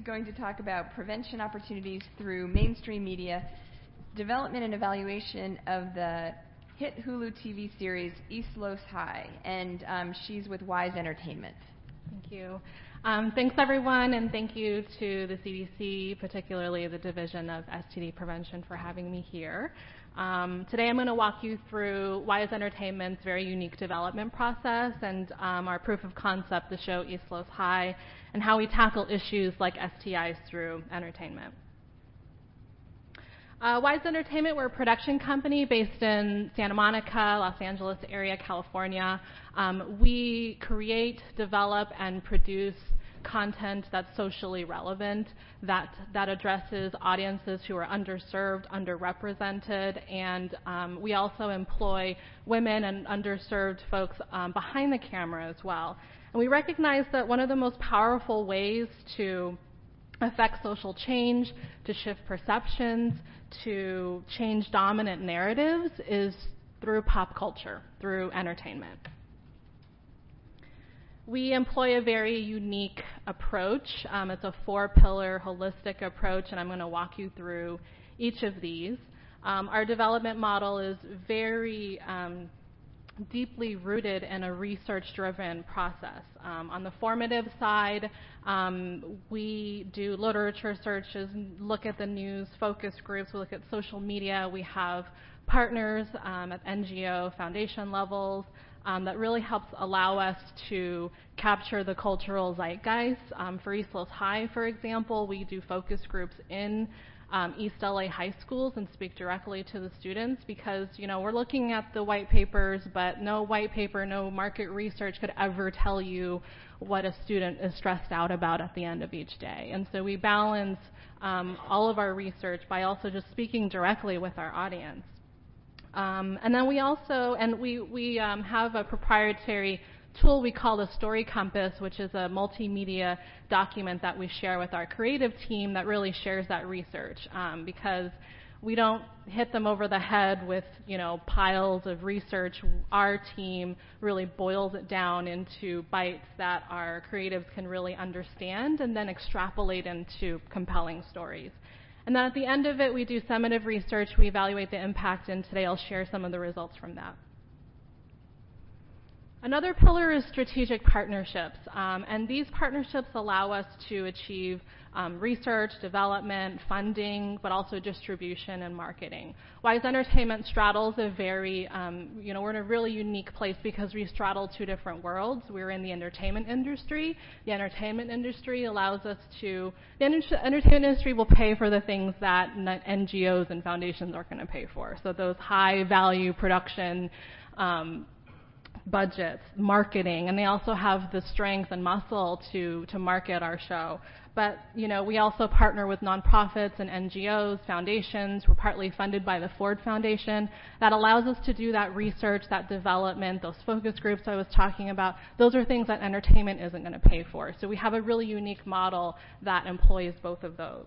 going to talk about prevention opportunities through mainstream media, development and evaluation of the hit Hulu TV series East Los High, and she's with Wise Entertainment. Thank you. Thanks, everyone, and thank you to the CDC, particularly the Division of STD Prevention, for having me here. Today I'm going to walk you through Wise Entertainment's very unique development process and our proof of concept, the show East Los High, and how we tackle issues like STIs through entertainment. Wise Entertainment, we're a production company based in Santa Monica, Los Angeles area, California. We create, develop, and produce content that's socially relevant, that addresses audiences who are underserved, underrepresented, and we also employ women and underserved folks behind the camera as well. And we recognize that one of the most powerful ways to affect social change, to shift perceptions, to change dominant narratives is through pop culture, through entertainment. We employ a very unique approach. It's a 4-pillar holistic approach, and I'm going to walk you through each of these. Our development model is very deeply rooted in a research-driven process. On the formative side, we do literature searches, look at the news, focus groups, we look at social media. We have partners at NGO foundation levels that really helps allow us to capture the cultural zeitgeist. For East Los High, for example, we do focus groups in East LA high schools and speak directly to the students because, we're looking at the white papers, but no white paper, no market research could ever tell you what a student is stressed out about at the end of each day. And so we balance all of our research by also just speaking directly with our audience. And then we also, we have a proprietary tool we call the Story Compass, which is a multimedia document that we share with our creative team that really shares that research because we don't hit them over the head with, piles of research. Our team really boils it down into bites that our creatives can really understand and then extrapolate into compelling stories. And then at the end of it, we do summative research, we evaluate the impact, and today I'll share some of the results from that. Another pillar is strategic partnerships, and these partnerships allow us to achieve research, development, funding, but also distribution and marketing. Wise Entertainment straddles a very, we're in a really unique place because we straddle two different worlds. We're in the entertainment industry. The entertainment industry allows us to, the entertainment industry will pay for the things that NGOs and foundations aren't going to pay for. So those high value production budgets, marketing, and they also have the strength and muscle to market our show. But, we also partner with nonprofits and NGOs, foundations. We're partly funded by the Ford Foundation. That allows us to do that research, that development, those focus groups I was talking about. Those are things that entertainment isn't going to pay for. So we have a really unique model that employs both of those.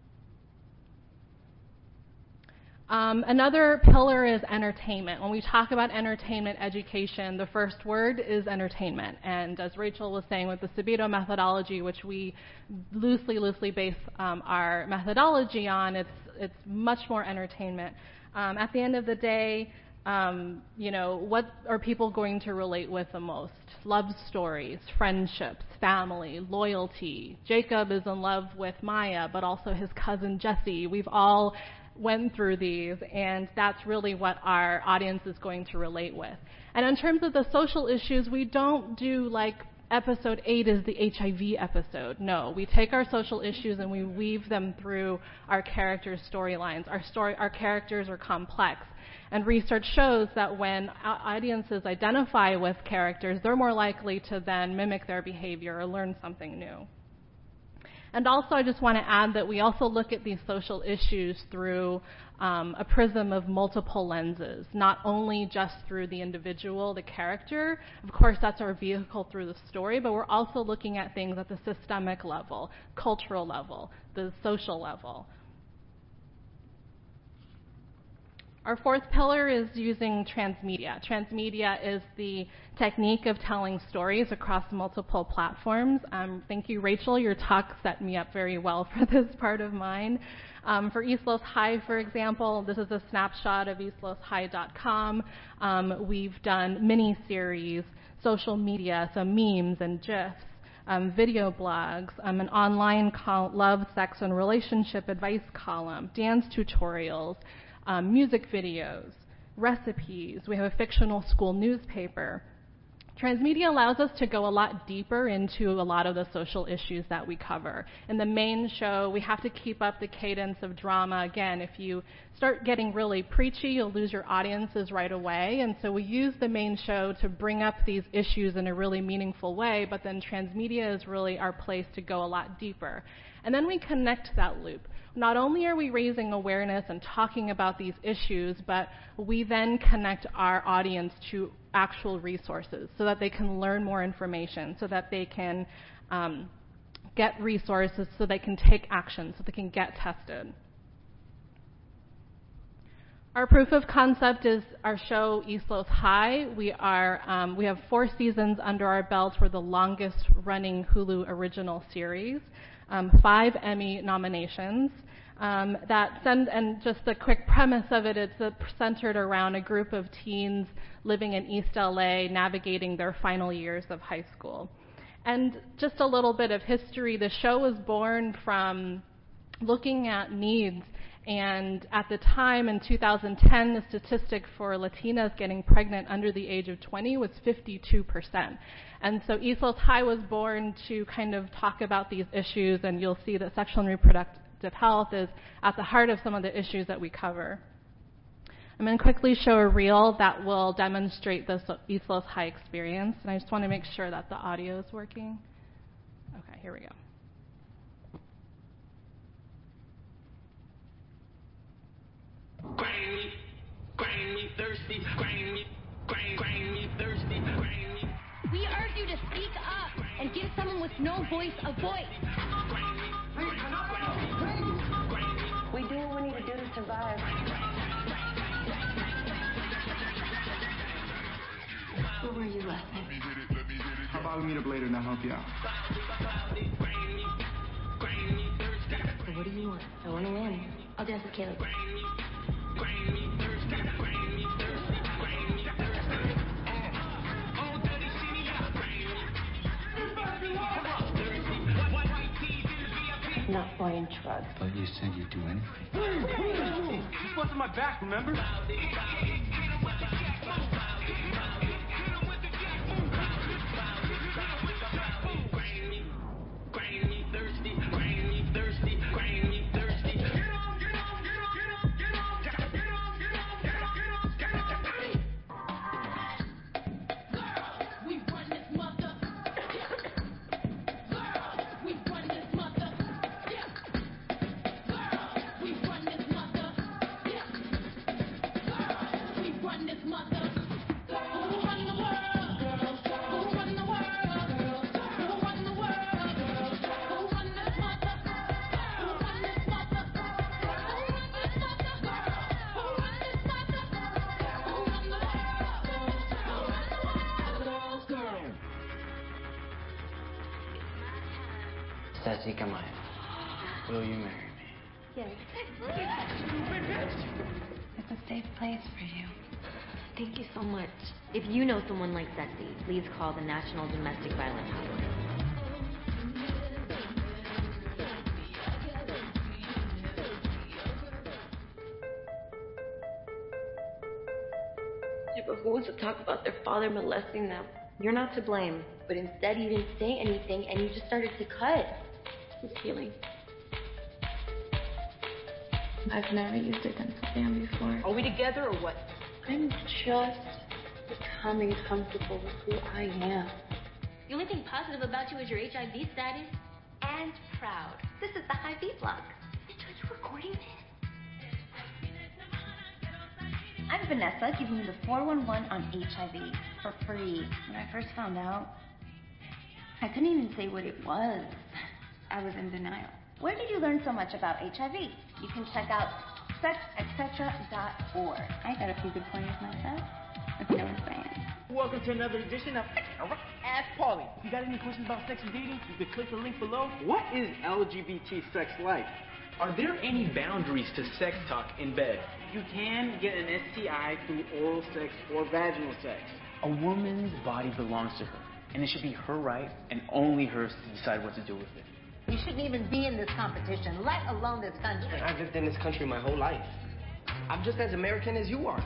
Another pillar is entertainment. When we talk about entertainment education, the first word is entertainment. And as Rachel was saying, with the Sabito methodology, which we loosely base our methodology on, it's much more entertainment. At the end of the day, what are people going to relate with the most? Love stories, friendships, family, loyalty. Jacob is in love with Maya, but also his cousin Jesse. We've all went through these, and that's really what our audience is going to relate with. And in terms of the social issues, we don't do like episode 8 is the HIV episode. No, we take our social issues and we weave them through our characters' storylines. Our characters are complex. And research shows that when audiences identify with characters, they're more likely to then mimic their behavior or learn something new. And also, I just want to add that we also look at these social issues through a prism of multiple lenses, not only just through the individual, the character. Of course, that's our vehicle through the story, but we're also looking at things at the systemic level, cultural level, the social level. Our fourth pillar is using transmedia. Transmedia is the technique of telling stories across multiple platforms. Thank you, Rachel. Your talk set me up very well for this part of mine. For East Los High, for example, this is a snapshot of eastloshigh.com. We've done mini-series, social media, so memes and GIFs, video blogs, an online love, sex, and relationship advice column, dance tutorials, music videos, recipes. We have a fictional school newspaper. Transmedia allows us to go a lot deeper into a lot of the social issues that we cover. In the main show, we have to keep up the cadence of drama. Again, if you start getting really preachy, you'll lose your audiences right away. And so we use the main show to bring up these issues in a really meaningful way, but then transmedia is really our place to go a lot deeper. And then we connect that loop. Not only are we raising awareness and talking about these issues, but we then connect our audience to actual resources so that they can learn more information, so that they can get resources, so they can take action, so they can get tested. Our proof of concept is our show East Los High. We have 4 seasons under our belt. We're the longest running Hulu original series. 5 Emmy nominations. And just the quick premise of it, it's centered around a group of teens living in East LA, navigating their final years of high school. And just a little bit of history, the show was born from looking at needs. And at the time, in 2010, the statistic for Latinas getting pregnant under the age of 20 was 52%. And so East Los High was born to kind of talk about these issues, and you'll see that sexual and reproductive health is at the heart of some of the issues that we cover. I'm going to quickly show a reel that will demonstrate this East Los High experience, and I just want to make sure that the audio is working. Okay, here we go. Grind me thirsty, grind me thirsty, grind me. We urge you to speak up and give someone with no voice a voice. We do what we need to do to survive. Where were you last night? How about we meet up later and I'll help you out? So what do you want? I want to win. I'll dance with Caleb. Not buying drugs. But you said you'd do anything. Hey, you busted my back, remember? Jessica Maya, will you marry me? Yes. It's a safe place for you. Thank you so much. If you know someone like Ceci, please call the National Domestic Violence Hotline. Yeah, but who wants to talk about their father molesting them? You're not to blame, but instead you didn't say anything and you just started to cut. It's healing. I've never used a dental dam before. Are we together or what? I'm just becoming comfortable with who I am. The only thing positive about you is your HIV status. And proud. This is the High Beat Blog. Are you recording this? I'm Vanessa, giving you the 411 on HIV for free. When I first found out, I couldn't even say what it was. I was in denial. Where did you learn so much about HIV? You can check out sexetc.org. I got a few good pointers myself, if you know what I'm saying. Welcome to another edition of Ask Paulie. If you got any questions about sex and dating, you can click the link below. What is LGBT sex like? Are there any boundaries to sex talk in bed? You can get an STI through oral sex or vaginal sex. A woman's body belongs to her, and it should be her right and only hers to decide what to do with it. You shouldn't even be in this competition, let alone this country. I've lived in this country my whole life. I'm just as American as you are.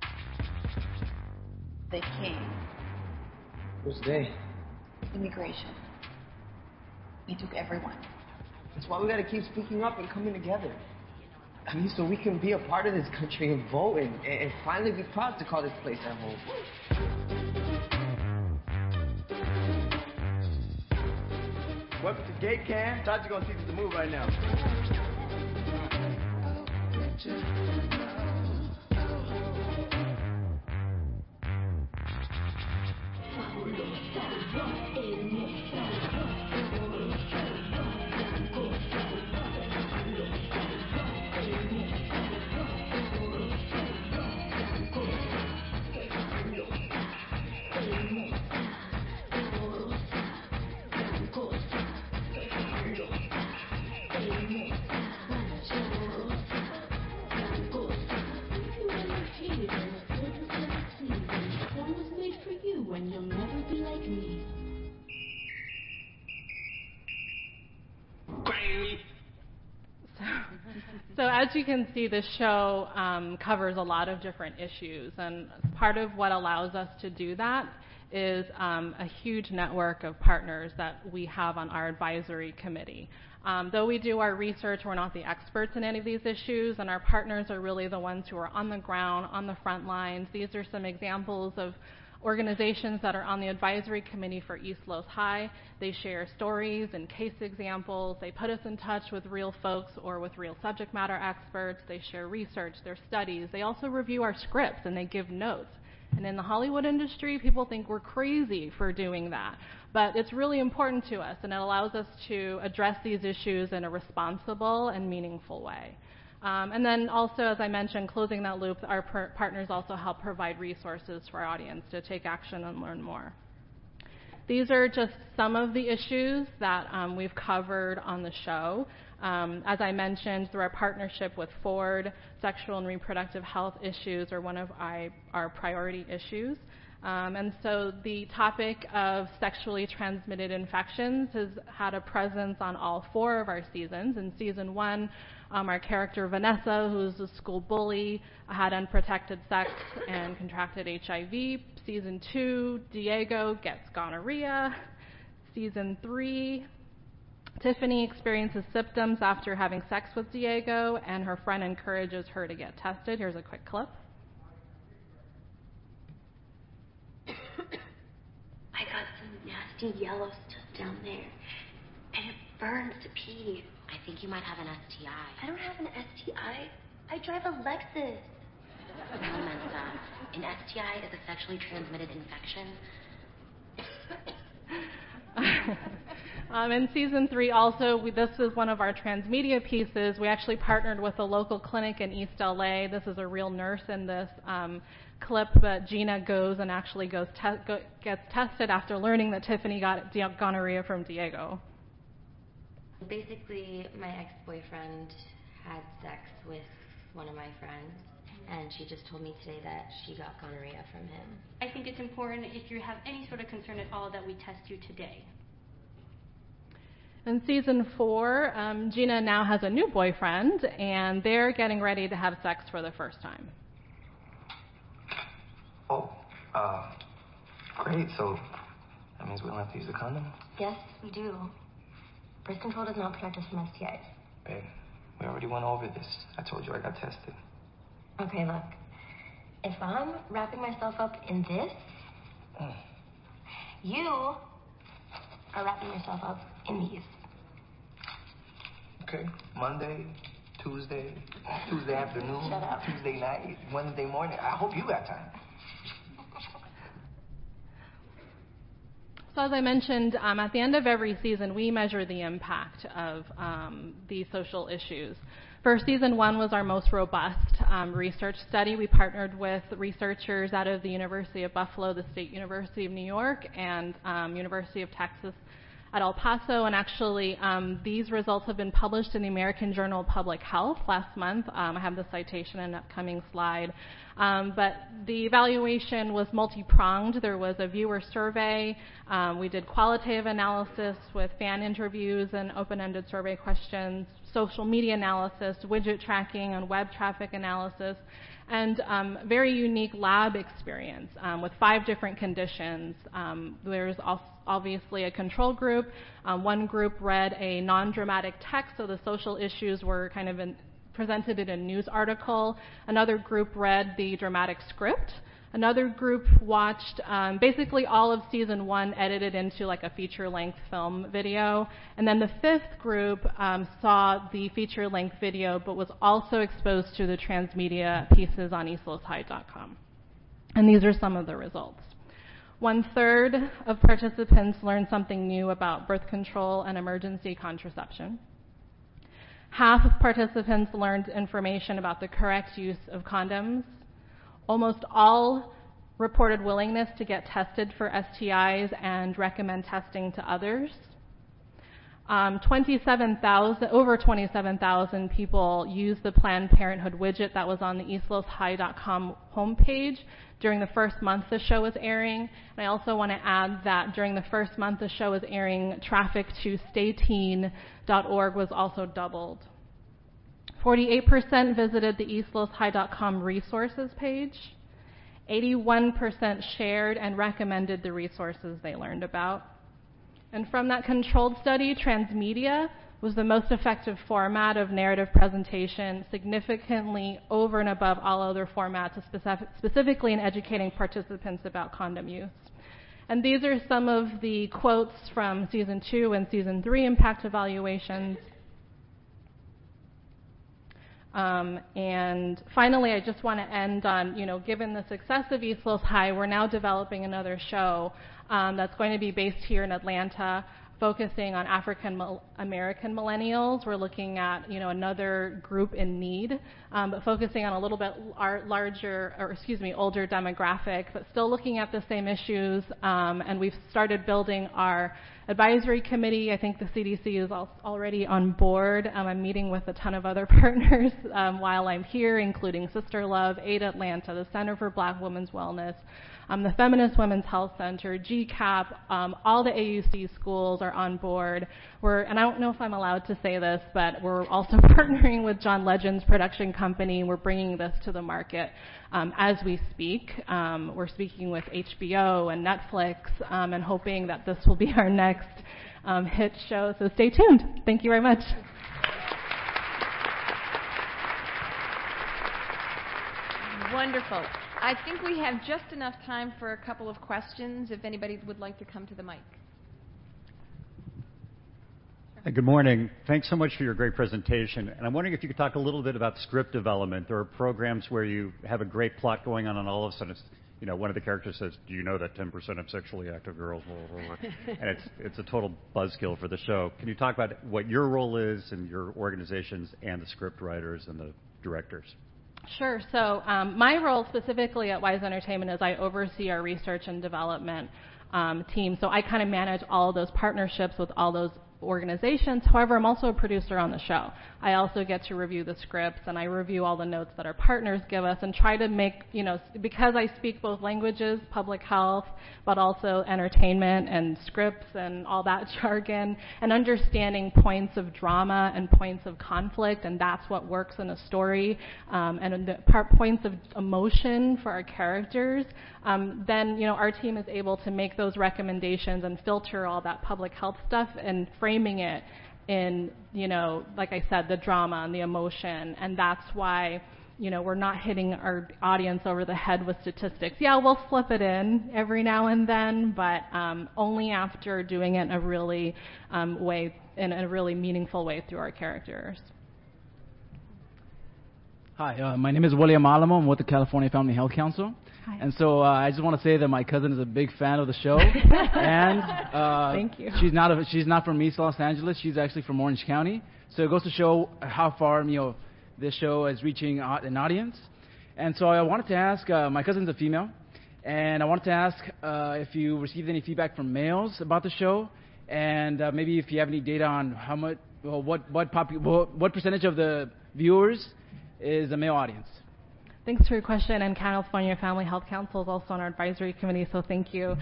They came. Who's they? Immigration. They took everyone. That's why we gotta keep speaking up and coming together. I mean, so we can be a part of this country and vote and finally be proud to call this place our home. Welcome to Gate Cam. Todd's gonna teach us to move right now. So as you can see, this show covers a lot of different issues, and part of what allows us to do that is a huge network of partners that we have on our advisory committee. Though we do our research, we're not the experts in any of these issues, and our partners are really the ones who are on the ground, on the front lines. These are some examples of organizations that are on the advisory committee for East Los High. They share stories and case examples. They put us in touch with real folks or with real subject matter experts. They share research, their studies. They also review our scripts and they give notes. And in the Hollywood industry, people think we're crazy for doing that. But it's really important to us, and it allows us to address these issues in a responsible and meaningful way. And then also, as I mentioned, closing that loop, our partners also help provide resources for our audience to take action and learn more. These are just some of the issues that we've covered on the show. As I mentioned, through our partnership with Ford, sexual and reproductive health issues are one of our priority issues. And so the topic of sexually transmitted infections has had a presence on all 4 of our seasons. In season 1, our character Vanessa, who's a school bully, had unprotected sex and contracted HIV. Season 2, Diego gets gonorrhea. Season 3, Tiffany experiences symptoms after having sex with Diego, and her friend encourages her to get tested. Here's a quick clip. I got some nasty yellow stuff down there, and it burns to pee. I think you might have an STI. I don't have an STI. I drive a Lexus. No, Mensa. An STI is a sexually transmitted infection. In season 3 also, this is one of our transmedia pieces. We actually partnered with a local clinic in East LA. This is a real nurse in this clip, but Gina goes and actually gets tested after learning that Tiffany got gonorrhea from Diego. Basically, my ex-boyfriend had sex with one of my friends, and she just told me today that she got gonorrhea from him. I think it's important, if you have any sort of concern at all, that we test you today. In season 4, Gina now has a new boyfriend, and they're getting ready to have sex for the first time. Oh, great. So that means we don't have to use a condom? Yes, we do. Birth control does not protect us from STIs. Babe, we already went over this. I told you I got tested. Okay, look. If I'm wrapping myself up in this, you are wrapping yourself up in these. Okay, Monday, Tuesday afternoon, Shut up. Tuesday night, Wednesday morning. I hope you got time. So as I mentioned, at the end of every season, we measure the impact of these social issues. For season 1 was our most robust research study. We partnered with researchers out of the University of Buffalo, the State University of New York, and University of Texas at El Paso, and actually these results have been published in the American Journal of Public Health last month. I have the citation in an upcoming slide. But the evaluation was multi-pronged. There was a viewer survey. We did qualitative analysis with fan interviews and open-ended survey questions, social media analysis, widget tracking, and web traffic analysis, and very unique lab experience with 5 different conditions. There's obviously a control group. One group read a non-dramatic text, so the social issues were kind of presented in a news article. Another group read the dramatic script. Another group watched basically all of season 1 edited into like a feature-length film video. And then the 5th group saw the feature-length video but was also exposed to the transmedia pieces on eastloshigh.com. And these are some of the results. 1/3 of participants learned something new about birth control and emergency contraception. Half of participants learned information about the correct use of condoms. Almost all reported willingness to get tested for STIs and recommend testing to others. Over 27,000 people used the Planned Parenthood widget that was on the eastloshigh.com homepage during the first month the show was airing. And I also want to add that during the first month the show was airing, traffic to stayteen.org was also doubled. 48% visited the eastloshigh.com resources page. 81% shared and recommended the resources they learned about. And from that controlled study, transmedia was the most effective format of narrative presentation, significantly over and above all other formats, specifically in educating participants about condom use. And these are some of the quotes from season 2 and season 3 impact evaluations. And finally, I just want to end on, given the success of East Los High, we're now developing another show that's going to be based here in Atlanta, focusing on African American millennials. We're looking at, another group in need, but focusing on a little bit older demographic, but still looking at the same issues. And we've started building our advisory committee. I think the CDC is already on board. I'm meeting with a ton of other partners while I'm here, including Sister Love, Aid Atlanta, the Center for Black Women's Wellness, the Feminist Women's Health Center, GCAP, all the AUC schools are on board. And I don't know if I'm allowed to say this, but we're also partnering with John Legend's production company. We're bringing this to the market as we speak. We're speaking with HBO and Netflix and hoping that this will be our next hit show. So stay tuned. Thank you very much. Wonderful. I think we have just enough time for a couple of questions, if anybody would like to come to the mic. Good morning. Thanks so much for your great presentation. And I'm wondering if you could talk a little bit about script development. There are programs where you have a great plot going on, and all of a sudden one of the characters says, "Do you know that 10% of sexually active girls?" And it's a total buzzkill for the show. Can you talk about what your role is in your organizations and the script writers and the directors? Sure. So my role specifically at Wise Entertainment is I oversee our research and development team. So I kind of manage all of those partnerships with all those organizations. However, I'm also a producer on the show. I also get to review the scripts, and I review all the notes that our partners give us and try to make, because I speak both languages, public health, but also entertainment and scripts and all that jargon, and understanding points of drama and points of conflict, and that's what works in a story, and the points of emotion for our characters, then, our team is able to make those recommendations and filter all that public health stuff and framing it in, like I said, the drama and the emotion. And that's why, we're not hitting our audience over the head with statistics. Yeah, we'll slip it in every now and then, but only after doing it in a really meaningful way through our characters. Hi, my name is William Alamo. I'm with the California Family Health Council. Hi. And so I just want to say that my cousin is a big fan of the show. And thank you. She's not from East Los Angeles. She's actually from Orange County. So it goes to show how far this show is reaching an audience. And so I wanted to ask, my cousin's a female, and I wanted to ask if you received any feedback from males about the show, and maybe if you have any data on how much, what percentage of the viewers is a male audience. Thanks for your question, and California Family Health Council is also on our advisory committee, so thank you.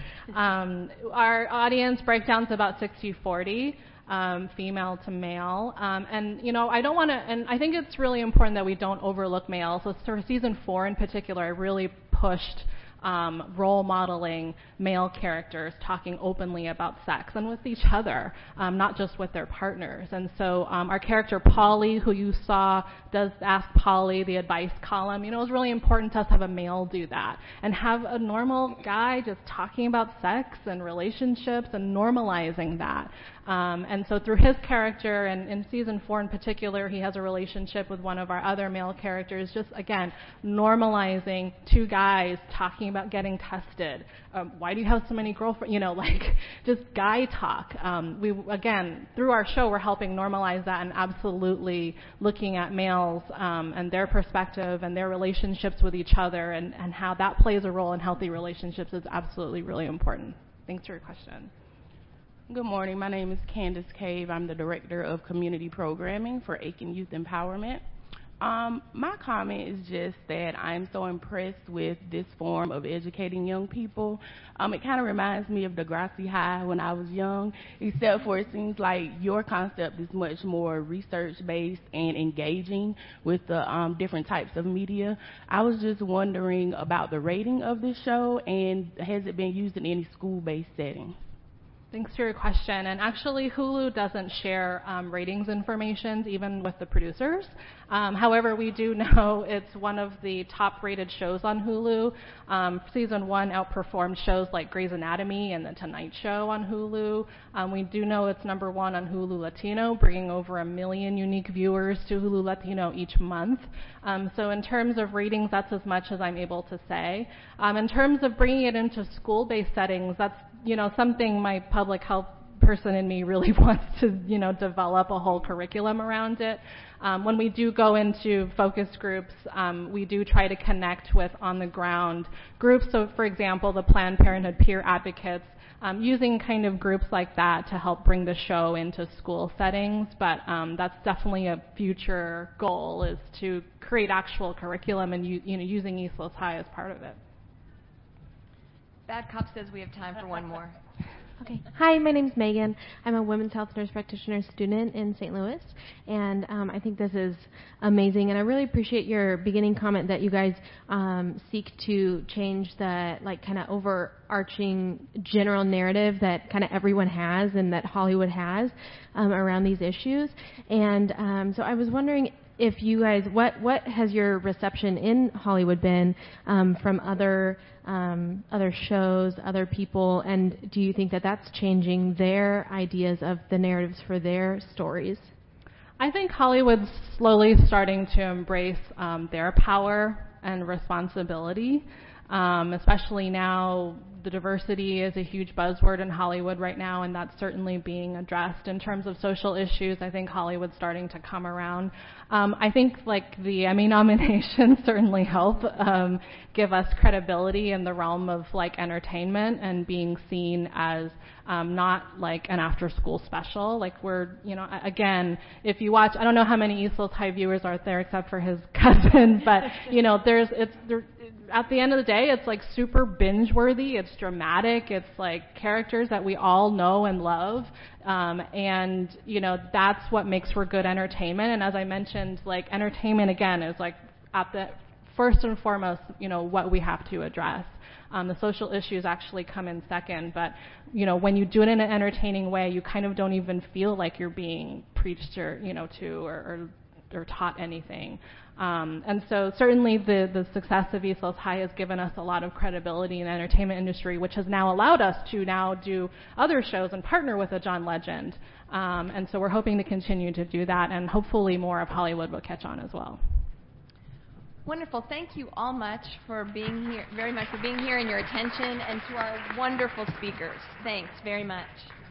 Our audience breakdown is about 60-40. Female to male, and I don't want to, and I think it's really important that we don't overlook males. So for season 4 in particular, I really pushed role modeling male characters talking openly about sex and with each other, not just with their partners. And so our character Polly, who you saw, does Ask Polly, the advice column. It was really important to us to have a male do that and have a normal guy just talking about sex and relationships and normalizing that. And so through his character, and in season 4 in particular, he has a relationship with one of our other male characters, just, again, normalizing two guys talking about getting tested. Why do you have so many girlfriends? Just guy talk. Again, through our show, we're helping normalize that and absolutely looking at males and their perspective and their relationships with each other and how that plays a role in healthy relationships is absolutely really important. Thanks for your question. Good morning. My name is Candace Cave. I'm the Director of Community Programming for Aiken Youth Empowerment. My comment is just that I'm so impressed with this form of educating young people. It kind of reminds me of Degrassi High when I was young, except for it seems like your concept is much more research-based and engaging with the different types of media. I was just wondering about the rating of this show, and has it been used in any school-based settings? Thanks for your question. And actually, Hulu doesn't share ratings information, even with the producers. However, we do know it's one of the top-rated shows on Hulu. Season 1 outperformed shows like Grey's Anatomy and The Tonight Show on Hulu. We do know it's number 1 on Hulu Latino, bringing over 1 million unique viewers to Hulu Latino each month. So in terms of ratings, that's as much as I'm able to say. In terms of bringing it into school-based settings, that's something my public health person in me really wants to, develop a whole curriculum around it. When we do go into focus groups, we do try to connect with on-the-ground groups. So, for example, the Planned Parenthood peer advocates, using kind of groups like that to help bring the show into school settings. But that's definitely a future goal, is to create actual curriculum and using East Los High as part of it. Bad Cop says we have time for one more. Okay. Hi, my name's Megan. I'm a women's health nurse practitioner student in St. Louis, and I think this is amazing. And I really appreciate your beginning comment that you guys seek to change the kind of overarching general narrative that kind of everyone has and that Hollywood has around these issues. And so I was wondering if you guys, what has your reception in Hollywood been from other shows, other people, and do you think that that's changing their ideas of the narratives for their stories? I think Hollywood's slowly starting to embrace their power and responsibility, especially now. The diversity is a huge buzzword in Hollywood right now, and that's certainly being addressed. In terms of social issues, I think Hollywood's starting to come around. I think the Emmy nominations certainly help give us credibility in the realm of entertainment and being seen as not like an after-school special. We're, again, if you watch, I don't know how many East Los High viewers are there except for his cousin, but at the end of the day, it's super binge-worthy. It's dramatic. It's characters that we all know and love. And, that's what makes for good entertainment. And as I mentioned, entertainment, again, is at the first and foremost, what we have to address. The social issues actually come in second. But, when you do it in an entertaining way, you kind of don't even feel like you're being preached or taught anything. And so certainly the success of East Los High has given us a lot of credibility in the entertainment industry, which has now allowed us to now do other shows and partner with a John Legend. And so we're hoping to continue to do that, and hopefully more of Hollywood will catch on as well. Wonderful. Thank you all much for being here, very much for being here and your attention, and to our wonderful speakers. Thanks very much.